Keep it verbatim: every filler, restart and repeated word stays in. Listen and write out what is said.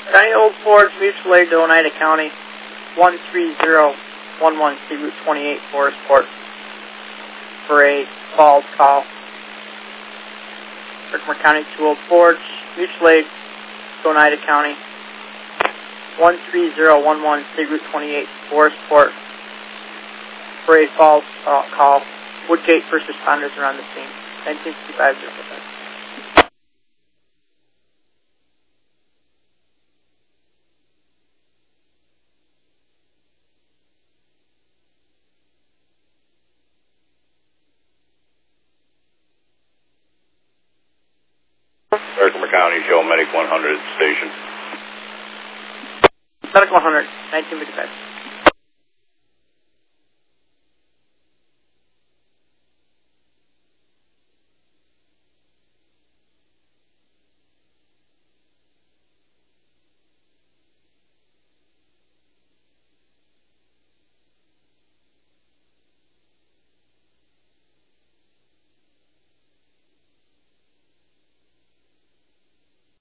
County Old Forge, mutual aid to Oneida County, one three zero one one, C Route twenty-eight, Forestport, for a falls call. Herkimer County to Old Forge, mutual aid to Oneida County, one three zero one one, C Route twenty-eight, Forestport, for a falls uh, call. Woodgate first responders are on the scene. nineteen fifty-five, zero five. Herkimer County, show Medic one hundred at the station. Medic one hundred, nineteen fifty-five.